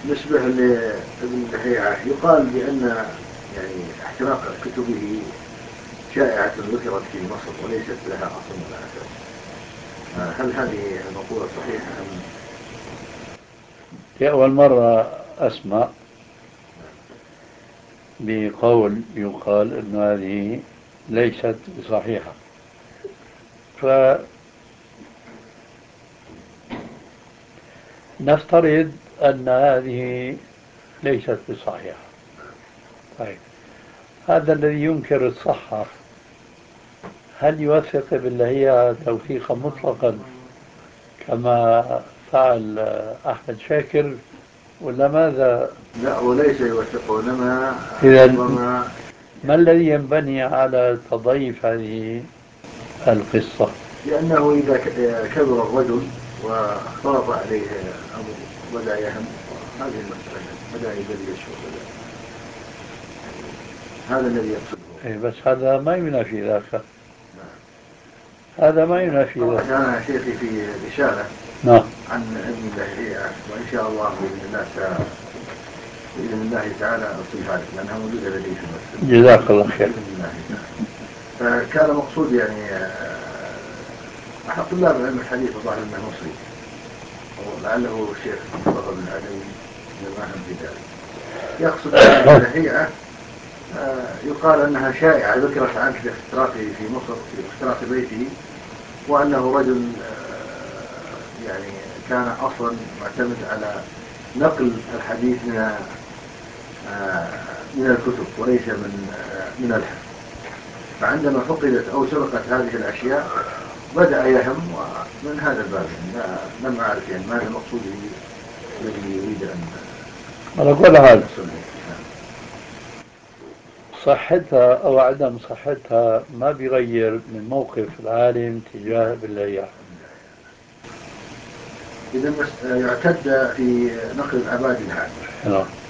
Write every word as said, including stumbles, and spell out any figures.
بالنسبة لابن لهيعة يقال بأن يعني احتراق كتبه شائعة ذكرت في مصر وليست لها أصل ولا أساس. هل هذه المقولة صحيحة أم؟ في أول مرة أسمع بقول يقال أن هذه ليست صحيحة. فنفترض أن هذه ليست بصحيحة. طيب، هذا الذي ينكر الصحة هل يوثق بالله توثيقا مطلقا كما فعل أحمد شاكر ولا ماذا؟ لا، وليس يوثقه، إنما إذا ربما ما يعني الذي ينبني على تضييف هذه القصة؟ لأنه إذا كبر الرجل واختلط عليه أمر بدأ يهم، هذه المسألة بدأ يدلس وبدأ يعني هذا الذي يقصده. إيه بس هذا ما ينافي ذاك. هذا ما ينافي ذاك. قرأت أنا شيخي في رسالة نعم. عن علم اللهيئة، وإن شاء الله بإذن الله س- بإذن الله تعالى أرسلها لك لأنها موجودة لدي في المكتب جزاك الله خير. بإذن الله تعالى. فكان مقصود يعني آه، أحد طلاب علم الحديث الظاهر أنه مصري ولعله الشيخ مصطفى بن العدوي لماهم في ذلك، يقصد أن اللهيئة آه، يقال أنها شائعة ذكرت عنه في اختراقه في مصر في اختراق بيته، وأنه رجل آه، يعني كان أصلا معتمد على نقل الحديث من آه، من الكتب وليس من آه، من الحفظ. فعندما فقدت أو سرقت هذه الأشياء بدأ يهم، ومن هذا الباب يعني لا لم أعرف يعني ماذا مقصوده الذي يريد أن على كل حال يصل إليه. صحتها أو عدم صحتها ما بيغير من موقف العالم تجاه بالله. إذا يعتد في نقل العباد العام. نعم.